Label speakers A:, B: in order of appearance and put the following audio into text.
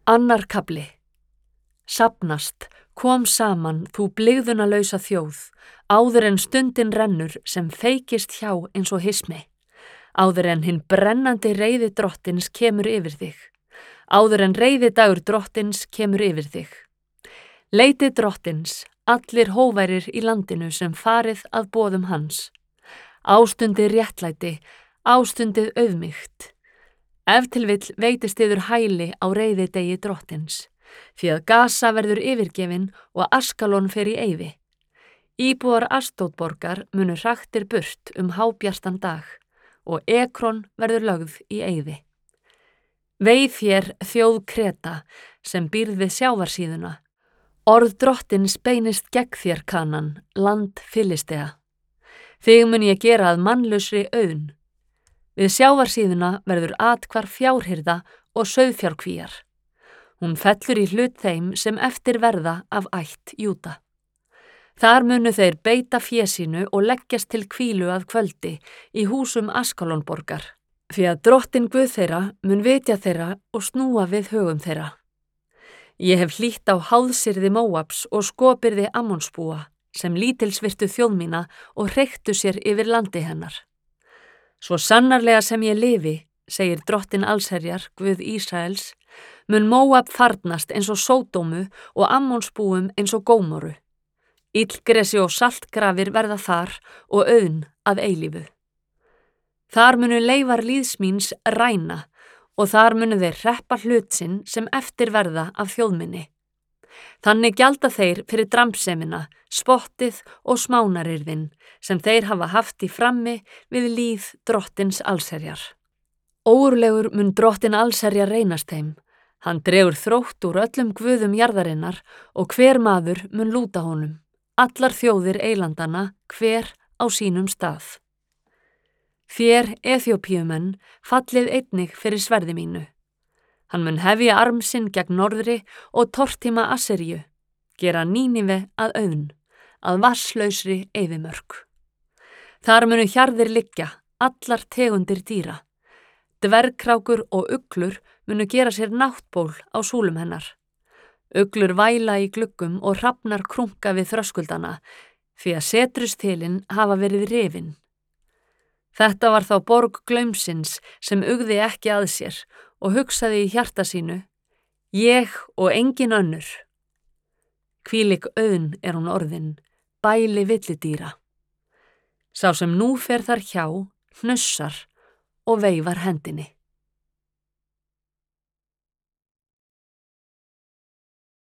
A: Annar kafli. Safnast, kom saman, þú blygðunarlausa þjóð, áður en stundin rennur sem feykist hjá eins og hismi, áður en hinn brennandi reiði drottins kemur yfir þig, áður en reiðidagur drottins kemur yfir þig. Leitið drottins, allir hóværir í landinu sem farið að boðum hans. Ástundið réttlæti, ástundið auðmýkt. Ef til vill veitist yður hæli á reiðidegi drottins, því að Gaza verður yfirgefin og Askalon fer í eyði. Íbúar Astódborgar munu hraktir burt hábjartan dag og Ekron verður lögð í eyði. Vei þér þjóð Kreta sem býrð við sjávarsíðuna. Orð drottins beinist gegn þér Kanan, land Filistea. Þig mun ég gera að mannlausri auðn. Við sjávarsíðuna verður athvarf fjárhirða og sauðfjárkvíar. Hún fellur í hlut þeim sem eftir verða af ætt Júda. Þar munu þeir beita fé sínu og leggjast til hvílu að kvöldi í húsum Askalonborgar, því að drottin Guð þeirra mun vitja þeirra og snúa við högum þeirra. Ég hef hlýtt á háðsyrði Móabs og skopyrði Ammonsbúa, sem lítilsvirtu þjóð mína og hreyktu sér yfir landi hennar. Svo sannarlega sem ég lifi, segir drottin allsherjar, Guð Ísraels, mun Móab farnast eins og Sódómu og Ammonsbúum eins og Gómoru. Illgresi og saltgrafir verða þar og auðn að eilífu. Þar munu leifar líðs míns ræna og þar munu þeir hreppa hlut sinn sem eftir verða af þjóðminni. Þannig gjalda þeir fyrir dramsemina, spottið og smánarirðin sem þeir hafa haft í frammi við líð drottins allsherjar. Ógurlegur mun drottin allsherjar reynast þeim. Hann dregur þrótt úr öllum guðum jarðarinnar og hver maður mun lúta honum. Allar þjóðir eilandana, hver á sínum stað. Þér, Eþjópíumenn, fallið einnig fyrir sverði mínu. Hann mun hefja arm sinn gegn norðri og tortíma Asseríu, gera Nínive að auðn, að vatnslausri eyðimörk. Þar munu hjarðir liggja, allar tegundir dýra. Dvergkrákur og uglur munu gera sér náttból á súlum hennar. Uglur væla í gluggum og hrafnar krunka við þröskuldana, því að setrustilin hafa verið rifin. Þetta var þá borg glaumsins sem ugði ekki að sér og hugsaði í hjarta sínu, ég og engin önnur. Hvílík auðn er hún orðin, bæli villidýra. Sá sem nú fer þar hjá, hnussar og veifar hendinni.